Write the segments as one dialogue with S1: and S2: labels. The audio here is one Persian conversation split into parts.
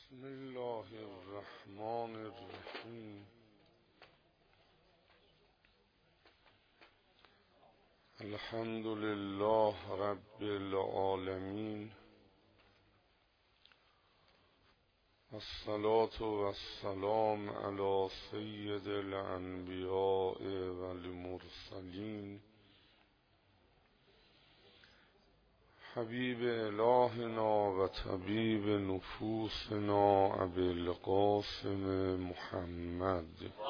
S1: بسم الله الرحمن الرحیم. الحمد لله رب العالمین، الصلاة والسلام علی سید الانبیاء والمرسلین، حبیب الهنا و طبیب نفوسنا ابی القاسم محمد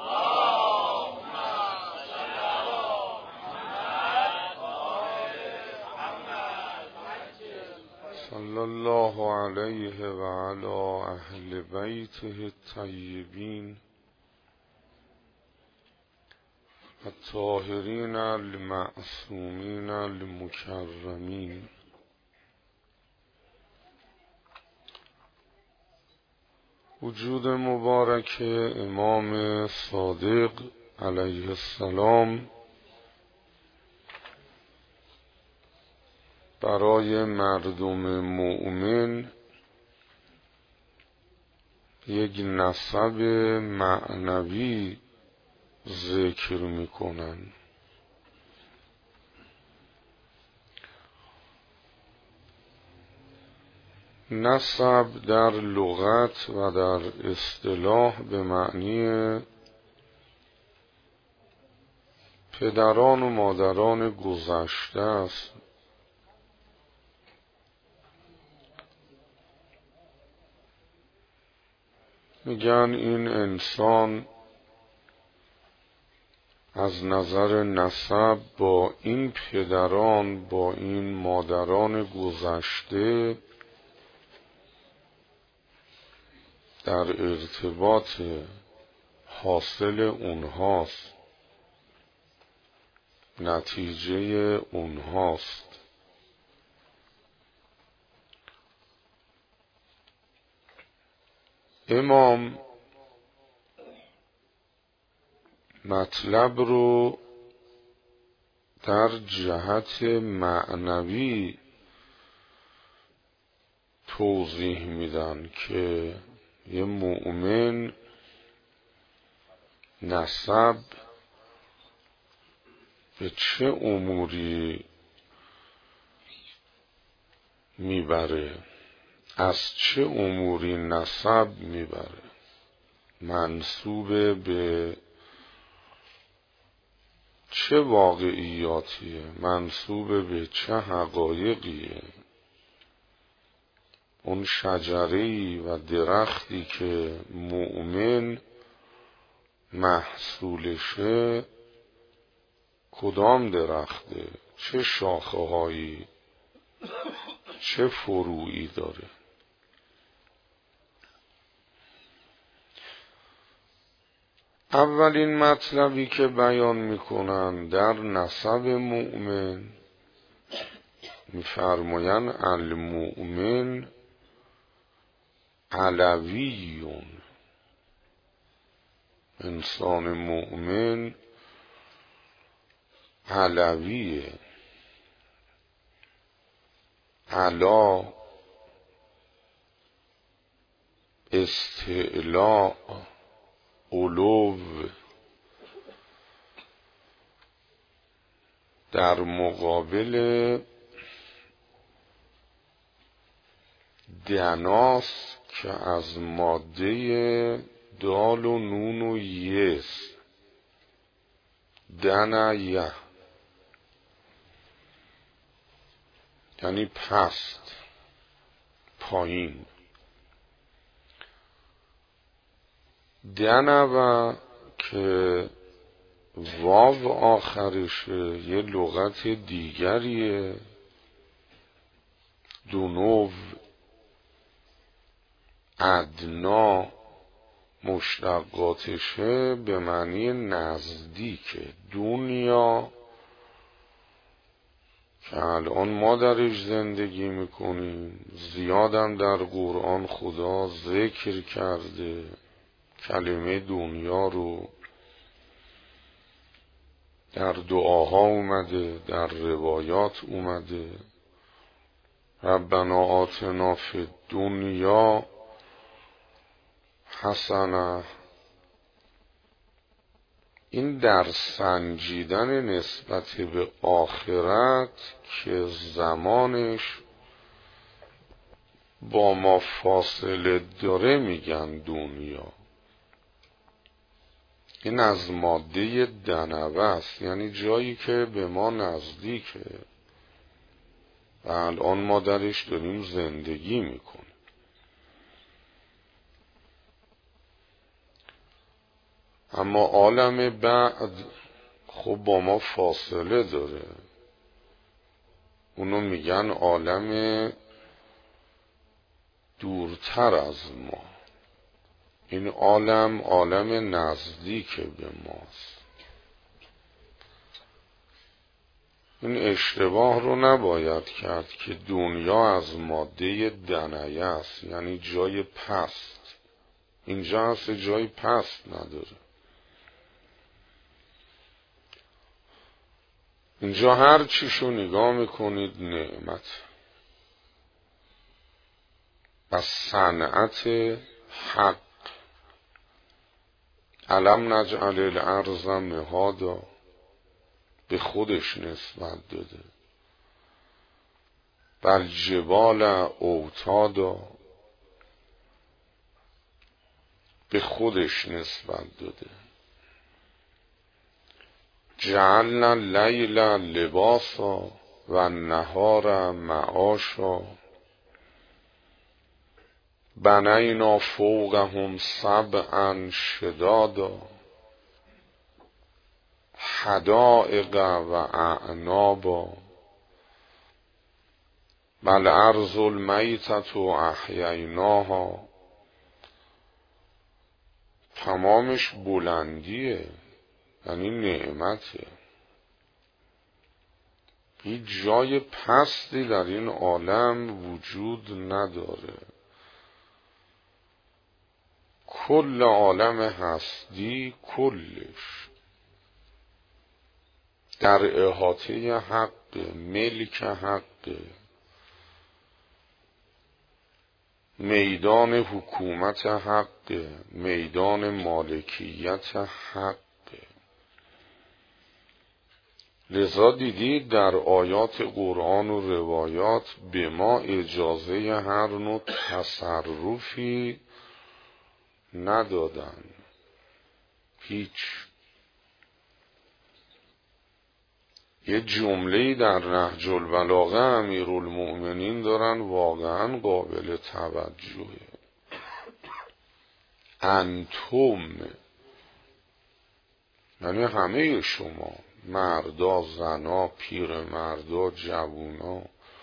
S1: صلی الله علیه و علی اهل بیته الطیبین الطاهرین المعصومین المکرمین. وجود مبارک امام صادق علیه السلام برای مردم مؤمن یک نسب معنوی ذکر میکنن. نسب در لغت و در اصطلاح به معنی پدران و مادران گذشته است. میگن این انسان از نظر نسب با این پدران، با این مادران گذشته در ارتباط حاصل اونهاست، نتیجه اونهاست. امام مطلب رو در جهت معنوی توضیح میدن که یه مؤمن نسب به چه اموری میبره، از چه اموری نسب میبره، منسوب به چه واقعیاتیه، منسوب به چه حقایقیه. اون شجره‌ای و درختی که مؤمن محصولشه کدام درخته، چه شاخه‌هایی، چه فروعی داره. اولین مطلبی که بیان میکنن در نسب مؤمن، میفرماین المؤمن علویون. انسان مؤمن علویه. علا استعلاء، علو، در مقابل دناس که از ماده دال و نون و یس، دنیه یعنی پست، پایین. دنوه که واو آخرشه یه لغت دیگریه. دونو، ادنا مشتقاتشه به معنی نزدیکه. دنیا که الان ما درش زندگی میکنیم، زیادم در قرآن خدا ذکر کرده کلمه دنیا رو، در دعاها اومده، در روایات اومده. ربنا آتنا فی الدنیا حسنه، این در سنجیدن نسبت به آخرت که زمانش با ما فاصله داره میگن دنیا. این از ماده دنوه است، یعنی جایی که به ما نزدیکه و الان ما درش داریم زندگی میکنیم. اما عالم بعد خب با ما فاصله داره، اونو میگن عالم دورتر از ما. این عالم نزدیک به ماست. این اشتباه رو نباید کرد که دنیا از ماده دنیه است، یعنی جای پست. اینجا هست جای پست نداره. اینجا هر چیشو نگاه میکنید نعمت و صنعت حق. علم نجعل الارض مهادا، به خودش نسبت داده. بل جبال اوتادا، به خودش نسبت داده. جعلنا اللیل لباسا و النهار معاشا، بنینا فوقهم سبعا شدادا، حدائق و اعنابا، والارض المیتة احییناها. تمامش بلندیه، یعنی نعمته. هیچ جای پستی در این عالم وجود نداره. کل عالم هستی کلش در احاطه حق، ملک حق، میدان حکومت حق، میدان مالکیت حق. لذا دیدید در آیات قرآن و روایات به ما اجازه هر نوع تصرفی ندادن. هیچ. یه جمله‌ای در نهج البلاغه امیرالمؤمنین دارن واقعا قابل توجهه. انتم، یعنی همه شما، مردا، زنا، پیرمردا، جوونا،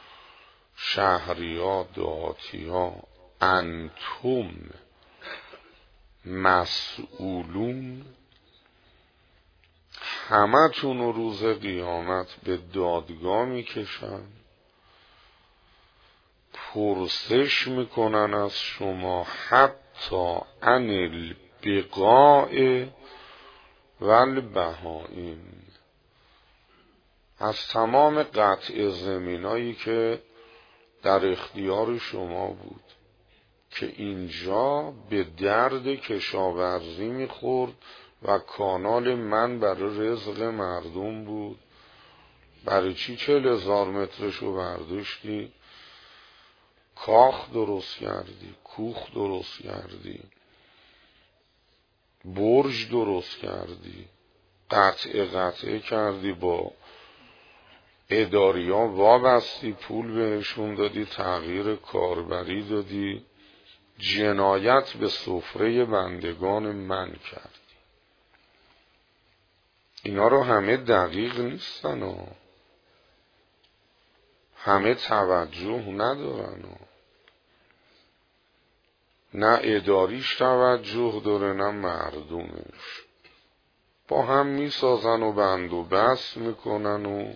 S1: شهریا، دهاتیا، انتم مسئولون، همه تون رو روز قیامت به دادگاه میکشن، پرسش میکنن از شما حتی عن البقاء والبهائم، از تمام قطع زمینایی که در اختیار شما بود که اینجا به درد کشاورزی میخورد و کانال من برای رزق مردم بود. برای چی 40,000 مترشو برداشتی؟ کاخ درست کردی، کوخ درست کردی، برج درست کردی، قطعه کردی، با اداریان وابستی، پول بهشون دادی، تغییر کاربری دادی، جنایت به سفره بندگان من کردی. اینا رو همه دقیق نیستن و همه توجه ندارن و نه اداریش توجه داره نه مردمش. با هم میسازن و بند و بست میکنن و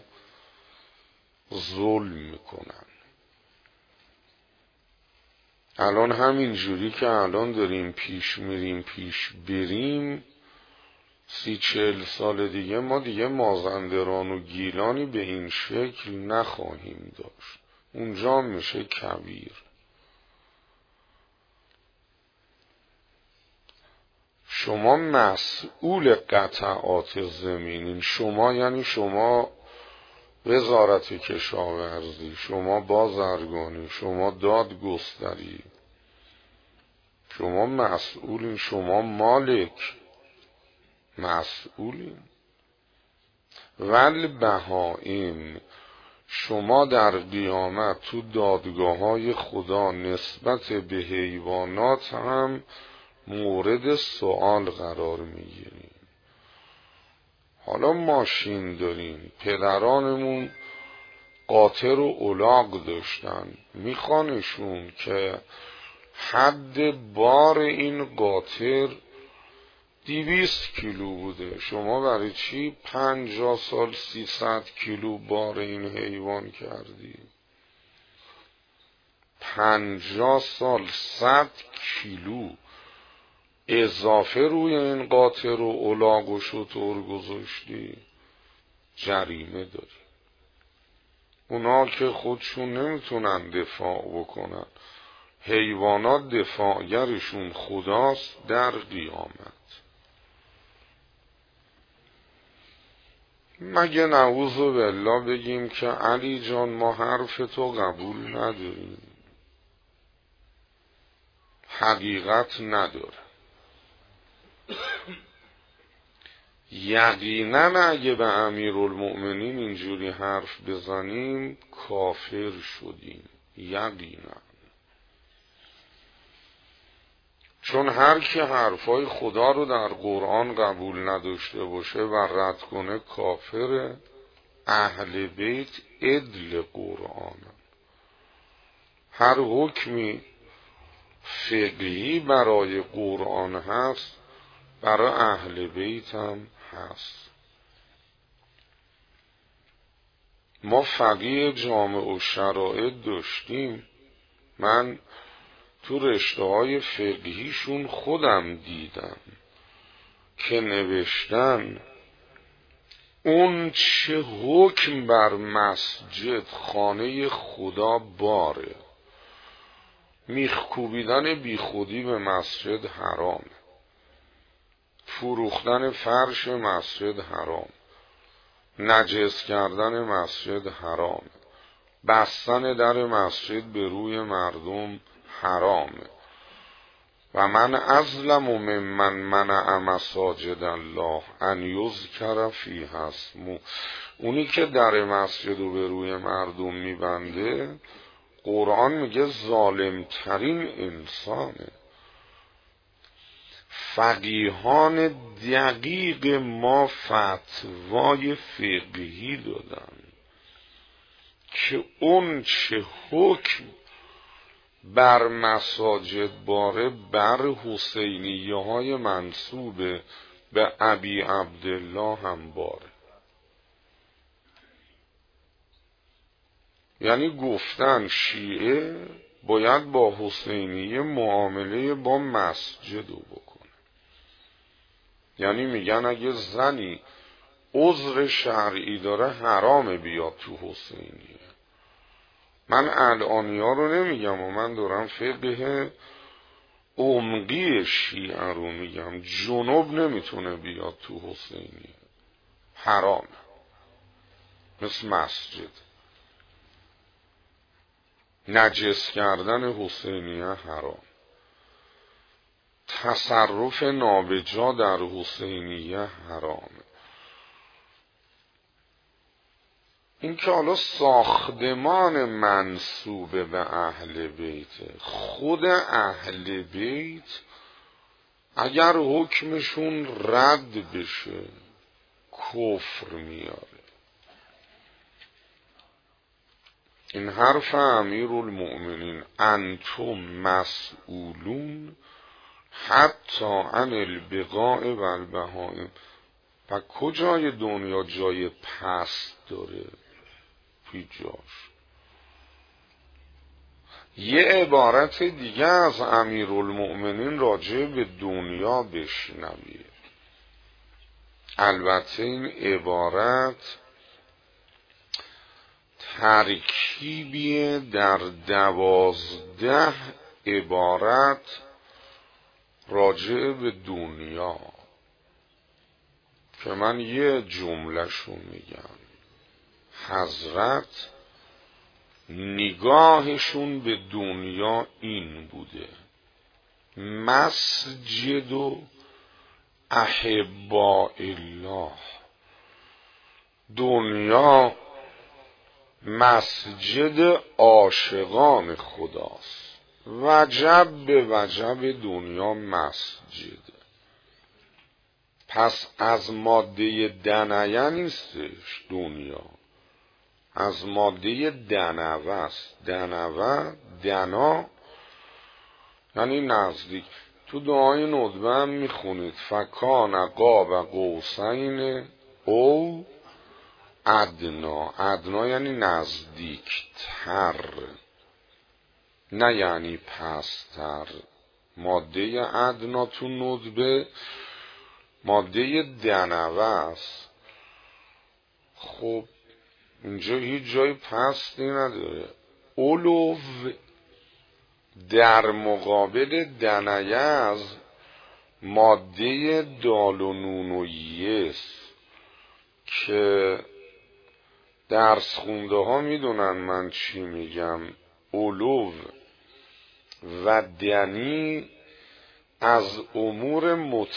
S1: ظلم میکنن. الان همین جوری که الان داریم پیش میریم پیش بریم، 30-40 سال دیگه ما دیگه مازندران و گیلانی به این شکل نخواهیم داشت. اونجا میشه کویر. شما مسئول قطعات زمینین. شما یعنی شما وزارت کشاورزی، شما بازرگانی، شما دادگستری، شما مسئولین، شما مالک مسئولین. والبهائم، شما در قیامت تو دادگاه‌های خدا نسبت به حیوانات هم مورد سوال قرار میگیریم. حالا ماشین داریم، پدرانمون قاطر و الاغ داشتن، میخوانشون که حد بار این قاطر 200 کیلو بوده. شما برای چی 50 سال 300 کیلو بار این حیوان کردی؟ 50 سال 100 کیلو اضافه روی این قاطر و الاغ و شتر گذاشتی، جریمه داری. اونا که خودشون نمیتونن دفاع بکنن، حیوانات دفاعگرشون خداست در قیامت. مگه نعوذ بالله بگیم که علی جان ما حرف تو قبول نداریم، حقیقت نداره. یقینا اگه به امیرالمؤمنین اینجوری حرف بزنیم کافر شدیم، یقینا. چون هر کی حرفای خدا رو در قرآن قبول نداشته باشه و رد کنه کافر. اهل بیت عدل قرآن، هر حکمی فقهی برای قرآن هست برای اهل بیت هم هست. ما فقیه جامع و شرائط داشتیم. من تو رشته های فقهیشون خودم دیدم که نوشتن اون چه حکم بر مسجد خانه خدا باره. میخ کوبیدن بی خودی به مسجد حرامه، فروختن فرش مسجد حرام، نجس کردن مسجد حرام، بستن در مسجد به روی مردم حرامه. و من اظلم ممن منع مساجد الله ان یذکر فیها اسمه. اونی که در مسجد رو به روی مردم میبنده، قرآن میگه ظالم ترین انسانه. فقیهان دقیق ما فتوای فقهی دادن که اون چه حکم بر مساجد باره بر حسینیه های منسوب به ابی عبدالله هم باره. یعنی گفتن شیعه باید با حسینیه معامله با مسجد رو بکنه. یعنی میگن اگه زنی عذر شرعی داره حرامه بیاد تو حسینیه. من الانیا رو نمیگم و من دارم فقه عمقی شیعه رو میگم. جنوب نمیتونه بیاد تو حسینیه، حرامه، مثل مسجد. نجس کردن حسینیه حرام، تصرف نابجا در حسینیه حرامه. این که حالا ساختمان منسوب به اهل بیته، خود اهل بیت اگر حکمشون رد بشه کفر میاره. این حرف امیرالمؤمنین انتم مسئولون حتی عن البقاء و البهائم. و کجای دنیا جای پست داره؟ پیجاش. یه عبارت دیگه از امیرالمؤمنین راجع به دنیا بشنوید. البته این عبارت ترکیبی در 12 عبارت راجع به دنیا که من یه جمله‌شو میگم. حضرت نگاهشون به دنیا این بوده: مسجد و احباء الله. دنیا مسجد عاشقان خداست. وجب به وجب دنیا مسجد. پس از ماده دنیه نیستش دنیا، از ماده دنوه است. دنوه، دنا یعنی نزدیک. تو دعای ندبه هم میخونید فکان قاب قوسین او ادنا. ادنا یعنی نزدیک تر، نه یعنی پستر. ماده ادنا تو ندبه ماده دنوه است. خب اینجا هیچ جای پستی نداره. علو در مقابل دنیه از ماده دال و نون و یست که درس خونده ها میدونن من چی میگم. علو و دنی از امور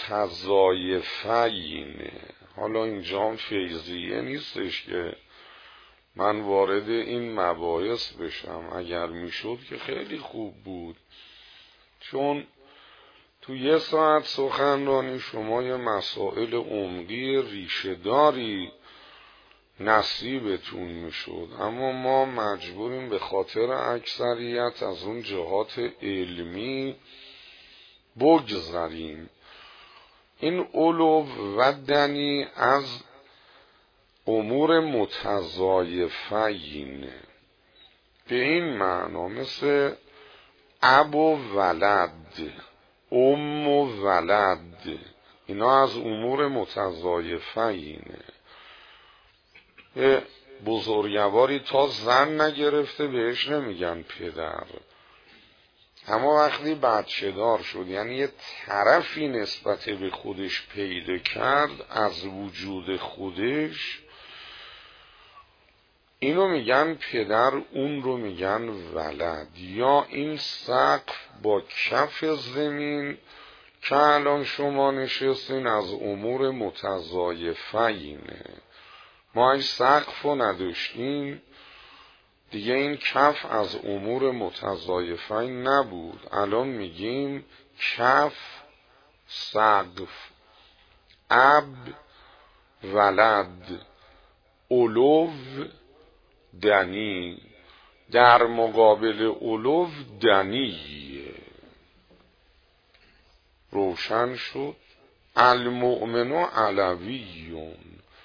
S1: متضایفینه. حالا اینجا هم فیضیه نیستش که من وارد این مباحث بشم. اگر میشد که خیلی خوب بود، چون تو یه ساعت سخنرانی شما یه مسائل عمقی ریشه‌داری نصیبتون میشد. اما ما مجبوریم به خاطر اکثریت از اون جهات علمی بگذریم. این علو و دنی از امور متضایفین به این معنا، مثل اب و ولد، ام و ولد، اینا از امور متضایفینه. یه بزرگواری تا زن نگرفته بهش نمیگن پدر، اما وقتی بچه دار شد، یعنی یه طرفی نسبت به خودش پیدا کرد از وجود خودش، اینو میگن پدر، اون رو میگن ولد. یا این سقف با کف زمین که الان شما نشستین از امور متضایفینه. ما این سقف رو نداشتیم دیگه، این کف از امور متضایفین نبود. الان میگیم کف، سقف، اب، ولد، علو، دنی. در مقابل علو دنیه. روشن شد؟ المؤمن علویون.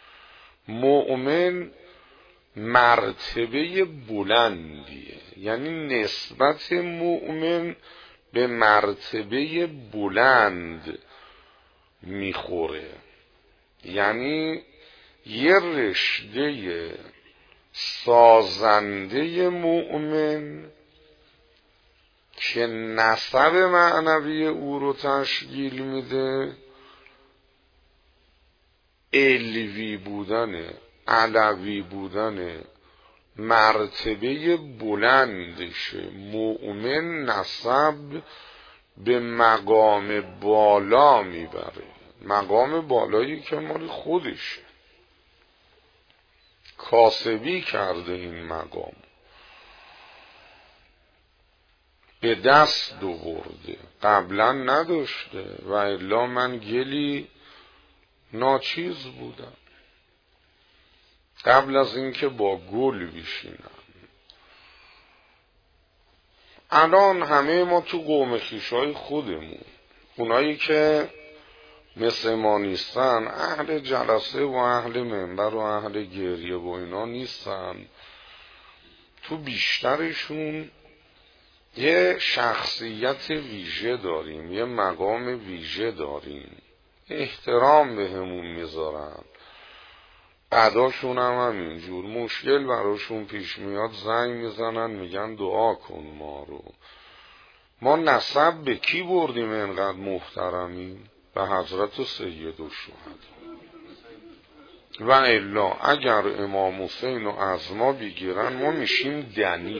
S1: مؤمن مرتبه بلندیه، یعنی نسبت مؤمن به مرتبه بلند میخوره. یعنی یه رشته سازنده مؤمن که نسب معنوی او رو تشکیل میده، علوی بودنه، علوی بودنه، مرتبه بلندشه. مؤمن نسب به مقام بالا میبره، مقام بالایی که مال خودشه، کاسبی کرده این مقام، به دست آورده، قبلا نداشته. و الا من گلی ناچیز بودم قبل از اینکه با گل بشینم. الان همه ما تو قوم خویشای خودمون، اونایی که مثل ما نیستن، اهل جلسه و اهل منبر و اهل گریه و اینا نیستن، تو بیشترشون یه شخصیت ویژه داریم، یه مقام ویژه داریم، احترام به همون میذارن. بعداشون هم همینجور، مشکل براشون پیش میاد زنگ میزنن میگن دعا کن ما رو. ما نسب به کی بردیم اینقدر محترمیم؟ به حضرت سید الشهدا. و الا اگر امام حسین رو از ما بگیرن ما میشیم دنی.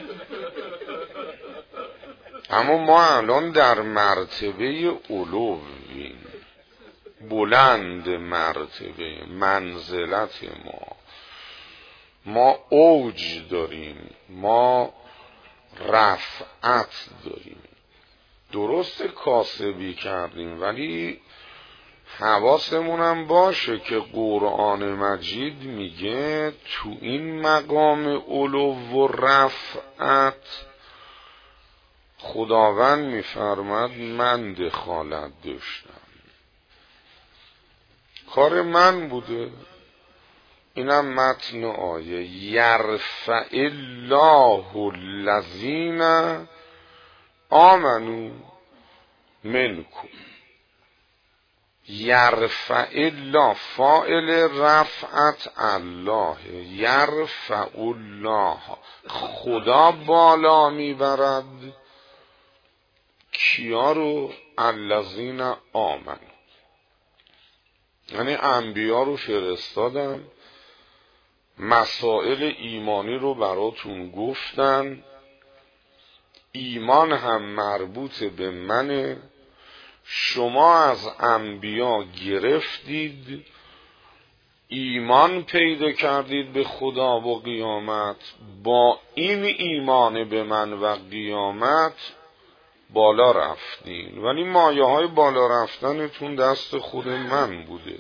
S1: اما ما الان در مرتبه علویم، بلند مرتبه منزلت ما اوج داریم، ما رفعت داریم. درست کاسبی کردیم ولی حواسمونم باشه که قرآن مجید میگه تو این مقام علو و رفعت خداوند میفرماد من دخالت داشتم، کار من بوده. اینم متن آیه یرفع الله الذین آمنوا منکم. یرفع الله فاعل رفعت الله، یرفع الله خدا بالا میبرد کیا رو؟ الذین آمنوا، یعنی انبیا رو فرستادم، مسائل ایمانی رو براتون گفتن، ایمان هم مربوط به منه، شما از انبیا گرفتید، ایمان پیدا کردید به خدا و قیامت، با این ایمان به من و قیامت بالا رفتین. ولی مایه های بالا رفتنتون دست خود من بوده.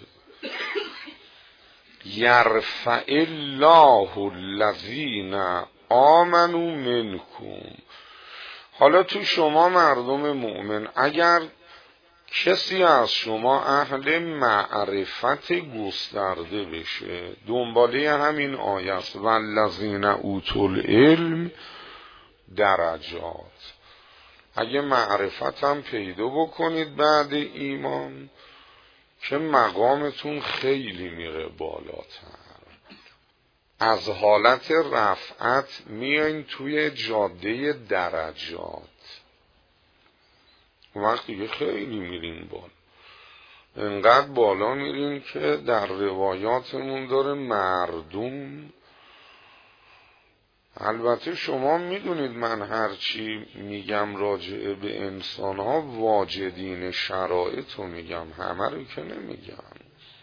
S1: یرفع الله الذین آمنوا منکم. حالا تو شما مردم مؤمن اگر کسی از شما اهل معرفت گسترده بشه، دنباله همین آیه است والذین اوتوا العلم درجات، اگه معرفت هم پیدا بکنید بعد ایمان که مقامتون خیلی میره بالاتر، از حالت رفعت میاین توی جاده درجات، وقتی که خیلی میرین بالا، انقدر بالا میرین که در روایاتمون داره مردم، البته شما میدونید من هرچی میگم راجع به انسان ها واجدین شرایط رو میگم، همه رو که نمیگم.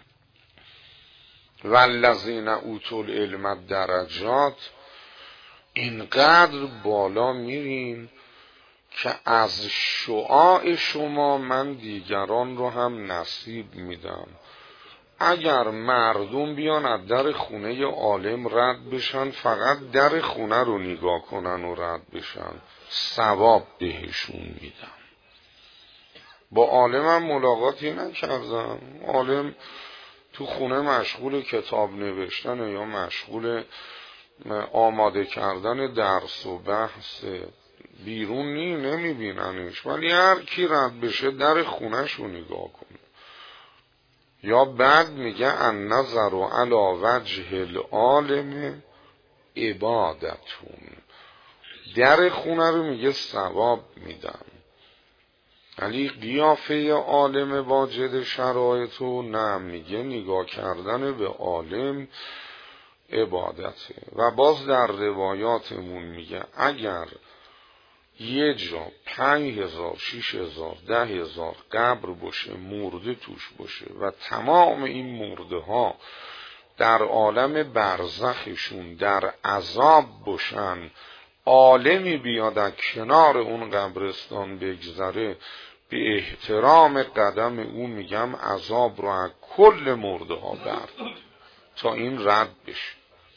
S1: والذین اوتوا العلم درجات، اینقدر بالا میرین که از شعاع شما من دیگران رو هم نصیب میدم. اگر مردم بیان از در خونه عالم رد بشن، فقط در خونه رو نگاه کنن و رد بشن، ثواب بهشون میدم. با عالمم ملاقاتی نکردم، عالم تو خونه مشغول کتاب نوشتن یا مشغول آماده کردن درس و بحث، بیرون نمیبیننش، ولی هر کی رد بشه در خونش رو نگاه کنه. یا بعد میگه النظر علی وجه العالم عبادتون، در خونه رو میگه ثواب میدم. ولی قیافه عالم واجد شرایطو نه، میگه نگاه کردن به عالم عبادته. و باز در روایاتمون میگه اگر یه جا 5,000 6,000 10,000 قبر باشه، مرده توش باشه و تمام این مرده ها در عالم برزخشون در عذاب باشن، عالمی بیاد از کنار اون قبرستان بگذره، به احترام قدم او میگم عذاب رو از کل مرده ها برد تا این رد بشه.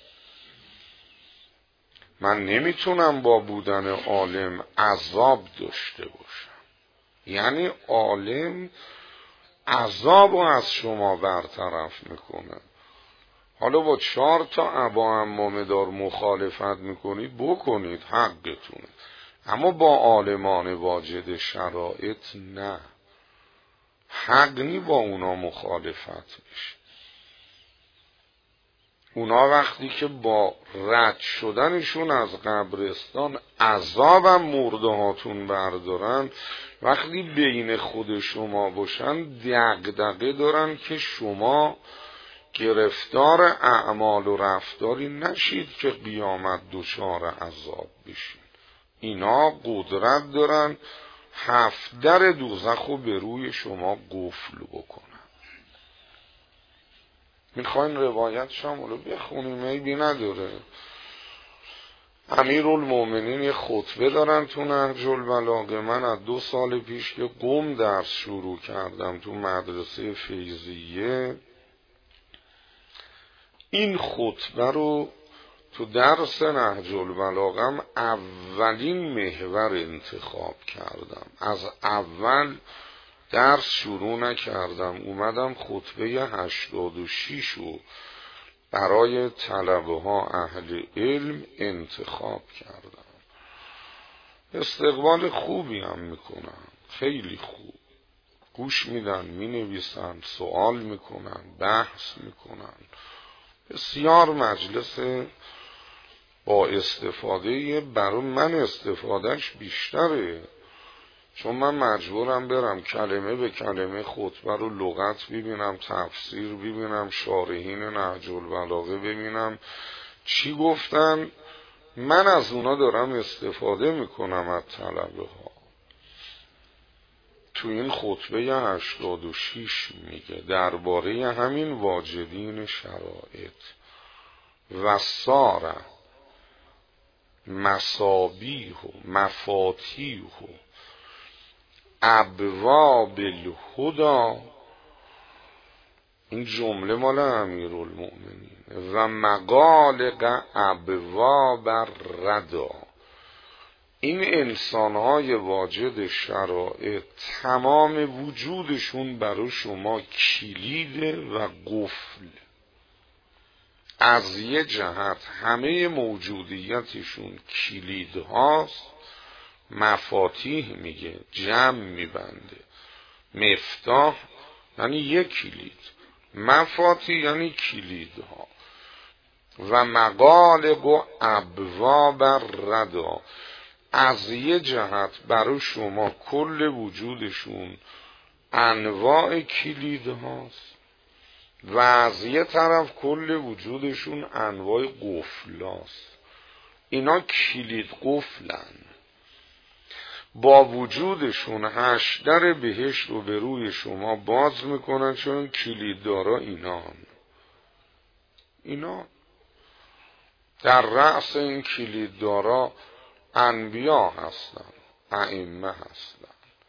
S1: من نمیتونم با بودن عالم عذاب داشته باشم، یعنی عالم عذاب رو از شما برطرف میکنه. حالا با 4 ابا عمامه دار مخالفت میکنید بکنید، حقتونه، اما با عالمان واجد شرایط نه، حق نی با اونا مخالفت بشه. اونا وقتی که با رد شدنشون از قبرستان عذابم مرده هاتون بردارن، وقتی بین خود شما باشن دغدغه دارن که شما گرفتار اعمال و رفتاری نشید که قیامت دچار عذاب بشید. اینا قدرت دارن 7 در دوزخ رو به روی شما قفل بکنن. میخواین روایت شاملو بخونیم؟ عیبی نداره. امیرالمومنین یه خطبه دارن تو نهج البلاغه. من از 2 سال پیش که قم درس شروع کردم تو مدرسه فیضیه، این خطبه رو تو درس نهج البلاغم اولین محور انتخاب کردم. از اول درس شروع نکردم، اومدم خطبه 86 رو برای طلبه ها اهل علم انتخاب کردم. استقبال خوبی هم میکنن، خیلی خوب گوش میدن، مینویسن، سوال میکنن، بحث میکنن. بسیار مجلس با استفاده. برای من استفادهش بیشتره، چون من مجبورم برم کلمه به کلمه خطبه رو لغت ببینم، تفسیر ببینم، شارحین نهج البلاغه ببینم چی گفتن. من از اونا دارم استفاده میکنم از طلبه ها. تو این خطبه 86 میگه درباره همین واجدین شرائط و ساره مصابیح و مفاتیح و ابواب الهدی. این جمله مال امیرالمومنین. و مغالق ابواب الردا. این انسانهای واجد شرائط تمام وجودشون برای شما کلید و قفل. از یه جهت همه موجودیتشون کلید هاست. مفاتیح میگه، جمع میبنده. مفتاح یعنی یک کلید، مفاتیح یعنی کلید ها. و مغالق و ابواب الردا. از یه جهت برای شما کل وجودشون انواع کلید هاست و از یه طرف کل وجودشون انواع قفل هاست. اینا کلید قفلن. با وجودشون 8 در بهشت رو به روی شما باز میکنن، چون کلیددارا اینا در رأس این کلیددارا انبیا هستن، ائمه هستن.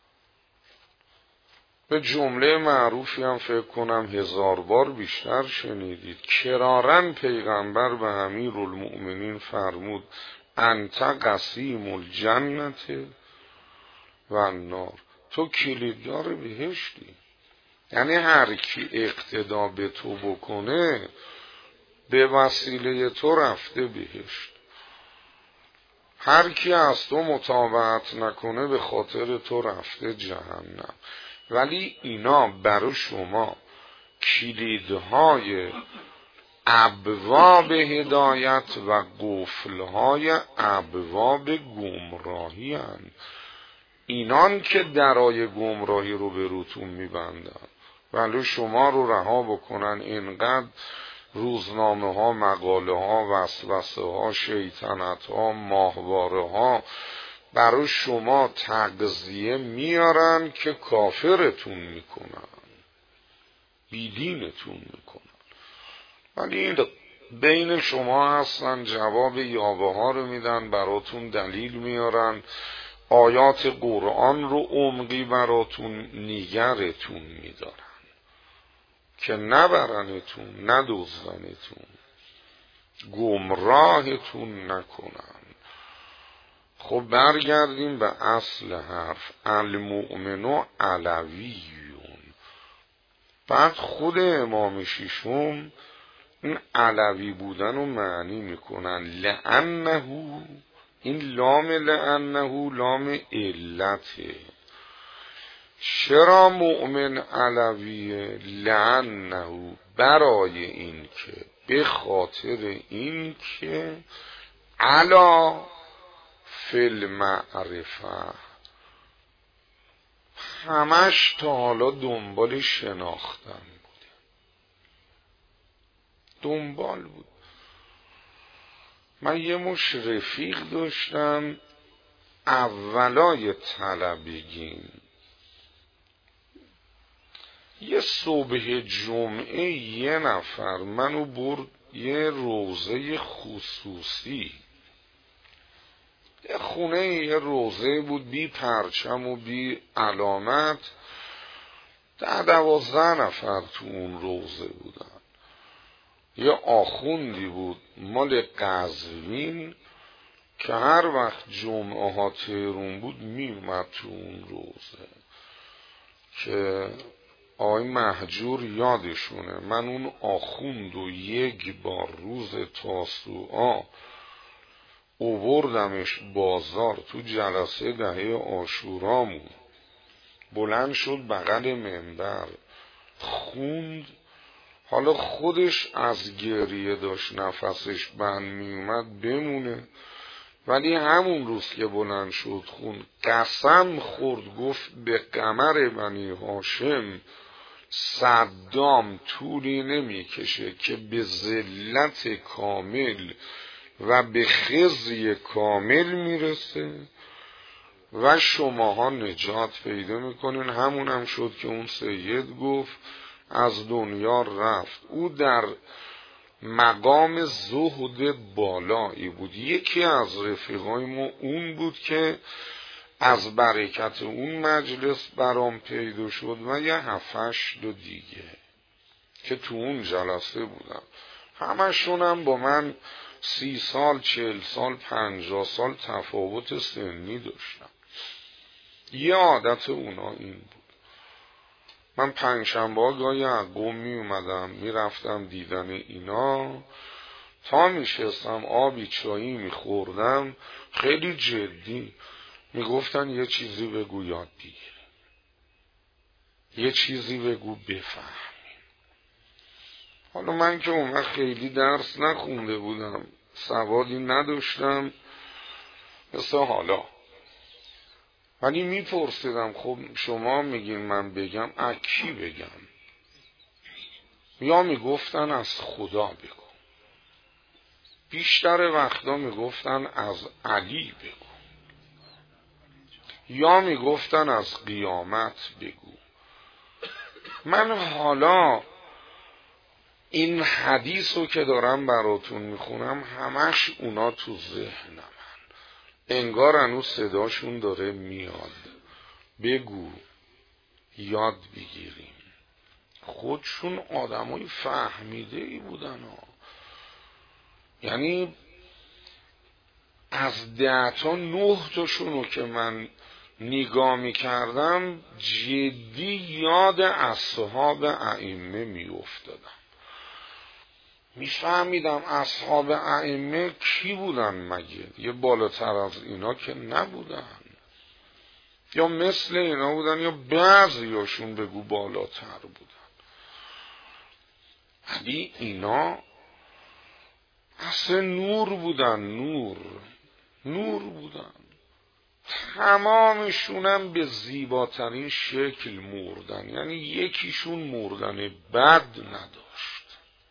S1: به جمله معروفی هم فکر کنم 1000 بار بیشتر شنیدید. کرارن پیغمبر به امیرالمومنین فرمود انت قسیم الجنت و النار. تو کلیددار بهشتی. یعنی هر کی اقتدا به تو بکنه به وسیله تو رفته بهشت. هر کی از تو متابعت نکنه به خاطر تو رفته جهنم. ولی اینا برای شما کلیدهای ابواب هدایت و قفلهای ابواب گمراهی هن. اینان که درای گمراهی رو به روتون میبندن، ولی شما رو رها بکنن. اینقدر روزنامه ها، مقاله ها، وسوسه ها، شیطنت ها، ماهواره ها برای شما تغذیه میارن که کافرتون میکنن، بیدینتون میکنن. ولی این بین شما هستن، جواب یاوه ها رو میدن، براتون دلیل میارن، آیات قرآن رو عمقی براتون نگرتون میدارن که نبرنتون، ندزدنتون، گمراهتون نکنن. خب برگردیم به اصل حرف. المؤمن علویون. بعد خود امام ششم این علوی بودن رو معنی میکنن. لأنه، این لام لأنه لام علته. چرا مؤمن علویه؟ لأنه، برای این که به خاطر این که علا فی المعرفه، همش تا حالا دنبال شناختن بود، دنبال بود. من یه مش رفیق داشتم اولای طلبگیم، یه صبح جمعه یه نفر منو برد یه روضه خصوصی، یه خونه، یه روضه بود بی پرچم و بی علامت، 10-12 نفر تو اون روضه بودن. یه آخوندی بود مال قزوین که هر وقت جمعه ها تهرون بود میومد تو اون روضه، که آقای مهجور یادشونه. من اون آخوند و یک بار روز تاسوعا اووردمش بازار تو جلسه دهه عاشورامون، بلند شد بغل منبر خوند. حالا خودش از گریه داشت نفسش بند میومد بمونه، ولی همون روز که بلند شد خوند قسم خورد، گفت به قمر بنی هاشم صدام طولی نمیکشه که به ذلت کامل و به خزی کامل میرسه و شماها نجات پیدا میکنین. همون هم شد که اون سید گفت از دنیا رفت. او در مقام زهد بالایی بود. یکی از رفیقای ما اون بود که از برکت اون مجلس برام پیدا شد و یه 7-8 دیگه که تو اون جلسه بودم. همشون هم با من 30 سال 40 سال 50 سال تفاوت سنی داشتم. یه عادت اونا این بود. من پنجشنبه‌ها گاهی از قم می اومدم میرفتم دیدن اینا، تا میشستم آبی چایی میخوردم خیلی جدی میگفتن یه چیزی بگو یاد بگیر، یه چیزی بگو بفهمی. حالا من که اون وقت خیلی درس نخونده بودم، سوادی نداشتم مثل حالا، ولی میپرسیدم خب شما میگین من بگم از کی بگم؟ یا میگفتن از خدا بگو، بیشتر وقتا میگفتن از علی بگو، یا میگفتن از قیامت بگو. من حالا این حدیثو که دارم براتون میخونم همش اونا تو ذهنم، انگار هنوز صداشون داره میاد. بگو یاد بگیریم. خودشون آدمای فهمیده ای بودن ها. یعنی از 10 تا 9 تاشونو که من نگاه میکردم جدی یاد اصحاب ائمه میافتادم، میفهمیدم اصحاب ائمه کی بودن مگه؟ یه بالاتر از اینا که نبودن، یا مثل اینا بودن یا بعضیاشون بگو بالاتر بودن، ولی اینا اصلا نور بودن، نور بودن. تمامشونم به زیباترین شکل مردن، یعنی یکیشون مردن بد نداشت.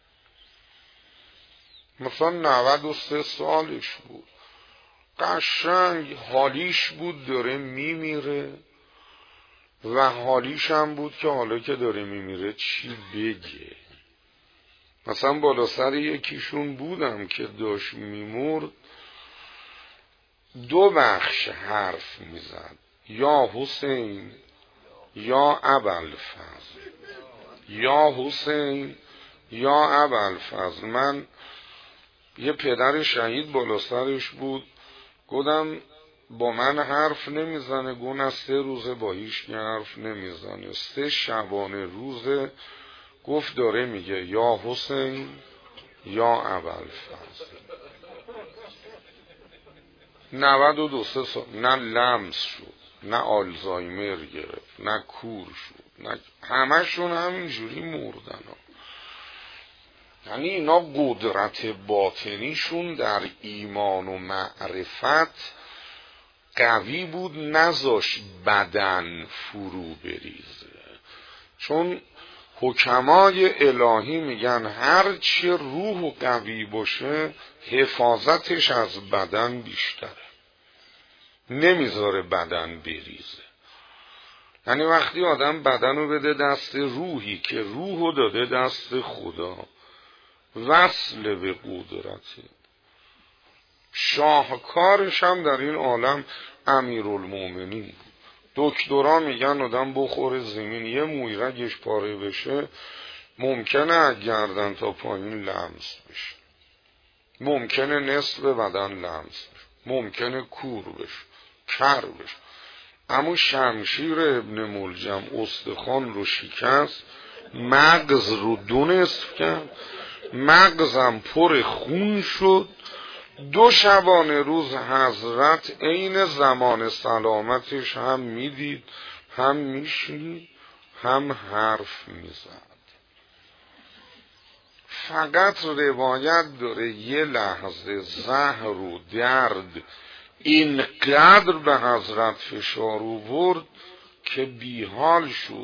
S1: مثلا 93 سالش بود، قشنگ حالیش بود داره میمیره و حالیش هم بود که حالا که داره میمیره چی بگه. مثلا بالا سر یکیشون بودم که داشت میمرد 2 بخش حرف میزد، یا حسین یا ابوالفضل، یا حسین یا ابوالفضل. من یه پدر شهید بالا سرش بود، گفتم با من حرف نمیزنه، گون از 3 روزه با هیچ حرف نمیزنه. 3 شبانه روزه گفت داره میگه یا حسین یا ابوالفضل. 92 سال نه لمس شد، نه آلزایمر گرفت، نه کور شد، نه همشون همینجوری مردن ها. یعنی اینا قدرت باطنیشون در ایمان و معرفت قوی بود، نذاشت بدن فرو بریزه. چون حکمای الهی میگن هر چی روح قوی باشه حفاظتش از بدن بیشتره، نمیذاره بدن بریزه. یعنی وقتی آدم بدن رو بده دست روحی که روح رو داده دست خدا، وصل به قدرته. شاهکارش هم در این عالم امیرالمومنین بود. دکترا میگن آدم بخوره زمین یه مویرگش پاره بشه ممکنه از گردن تا پایین لمس بشه، ممکنه نصف بدن لمس بشه، ممکنه کور بشه، کر بشه. اما شمشیر ابن ملجم استخوان رو شکست، مغز رو دو نصف کرد، مغزم پر خون شد. 2 شبانه روز حضرت عین زمان سلامتش هم میدید، هم میشنید، هم حرف میزد. فقط روایت داره یه لحظه زهر و درد اینقدر به حضرت فشار آورد که بیحال شد.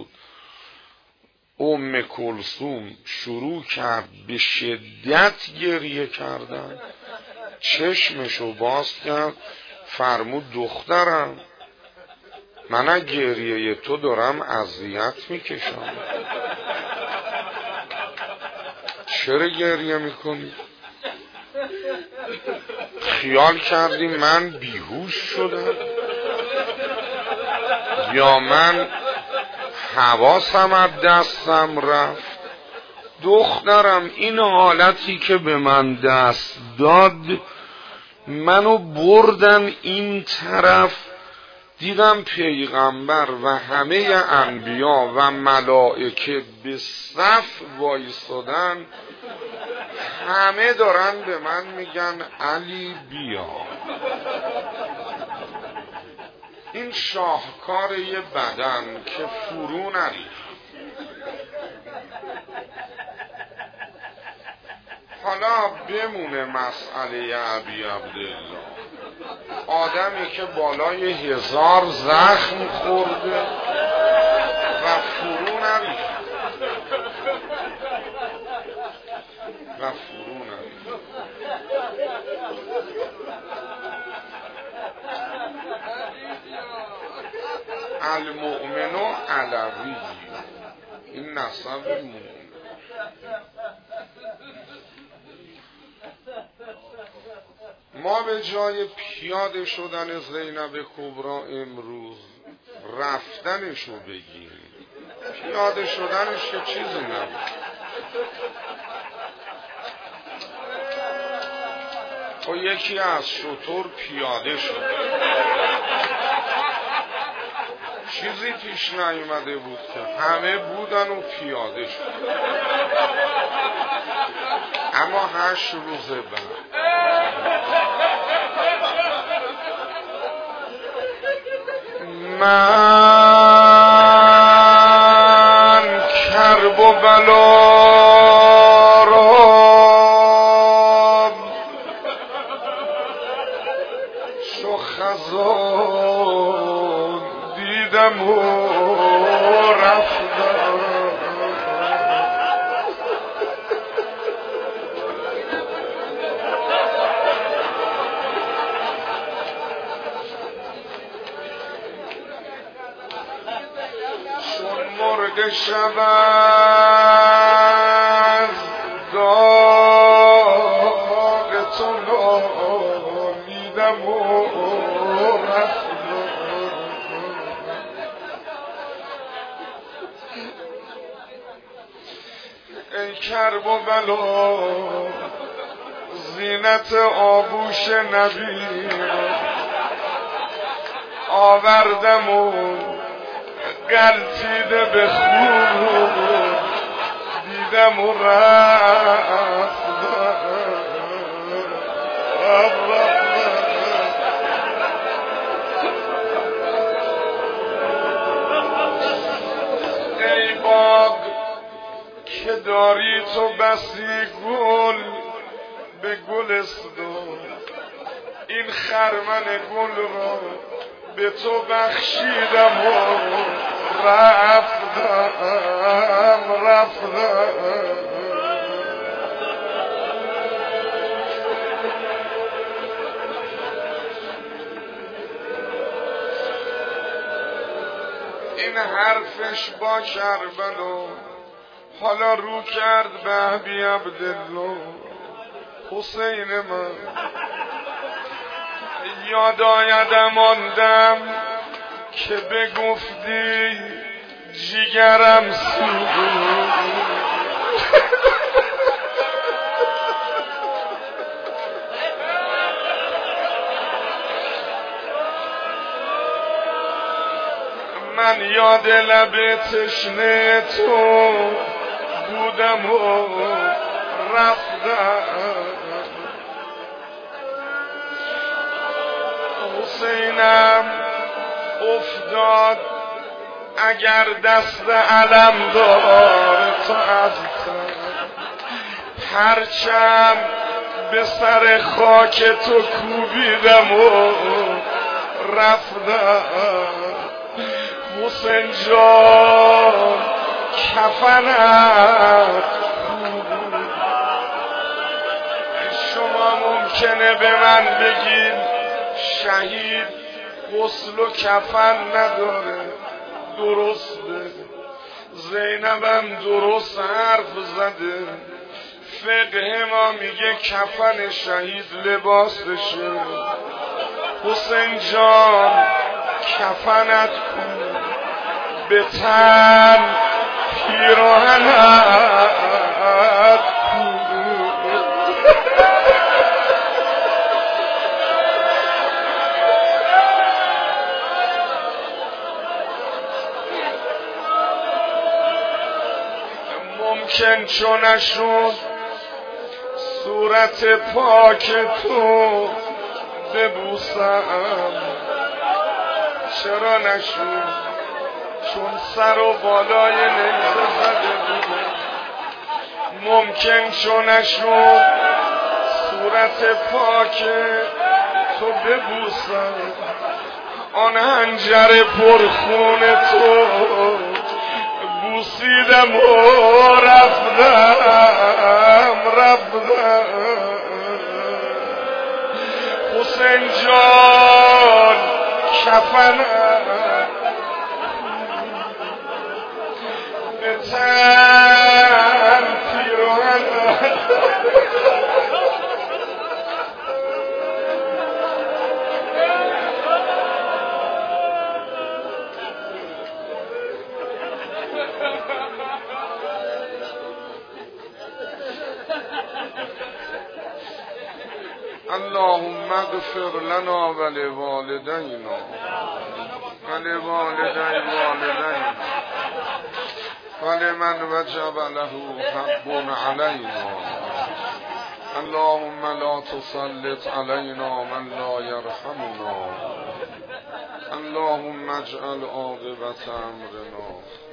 S1: ام کلثوم شروع کرد به شدت گریه کردن، چشمشو باز کرد، فرمود دخترم من از گریه تو دارم اذیت میکشم، چرا گریه میکنی؟ خیال کردی من بیهوش شدم یا من حواسم از دستم رفت؟ دخترم این حالتی که به من دست داد منو بردن این طرف، دیدم پیغمبر و همه انبیا و ملائکه به صف وایسادن، همه دارن به من میگن علی بیا. این شاهکار یه بدن که فرو نریخت. حالا بمونه مسئله ابی عبدالله، آدمی که بالای 1000 زخم خورده و فرو نریخت المؤمن علوی، این نسب مؤمن. ما به جای پیاده شدن زینب کبری امروز رفتنشو بگیریم. پیاده شدنش که چیزی نبود، و یکی از شتر پیاده شد، چیزی پیش نیومده بود که همه بودن و پیاده شد. اما 8 روز بعد من کرب و بلا را چو خزان دیدم و رفتم، مرگ شب از داغ تو نالیدم و رفتم. ای کرب و بلا زینت آغوش نبی آوردم و غلطیده به خون دیدم و رفتم. ای باغ که داری تو بسی گل به گلستان، این خرمن گل را به تو بخشیدم و رفتم. این حرفش با کربلا حالا رو کرد به ابی عبدالله. حسین من یاد آیدم آن دم که بگفتی جیگرم سوخت. من یاد لب تشنه تو بودم و رفتم. حسینم افتاد اگر دست علم دار تو عزیزم، پرچم به سر خاک تو کوبیدم و رفتم. حسین جان کفنت شما ممکنه به من بگید شهید غسل و کفن نداره، درسته، زینبم درست حرف زده. فقه ما میگه کفن شهید لباسشه. حسین جان کفنت کن به تن پیراهنت کن. ممکن چون نشد صورت پاک تو ببوسم، چرا نشد؟ چون سر و بالای نیزه زده بوده. ممکن چون نشد صورت پاک تو ببوسم، آن حنجر پرخون تو بوسیدم و رفتم. حسین جان کفنم به تن پیراهنم. اللهم اغفر لنا ولوالدينا ولوالدينا ولمن وجب له حق علينا. اللهم لا تسلط علينا من لا يرحمنا. اللهم اجعل عاقبة امرنا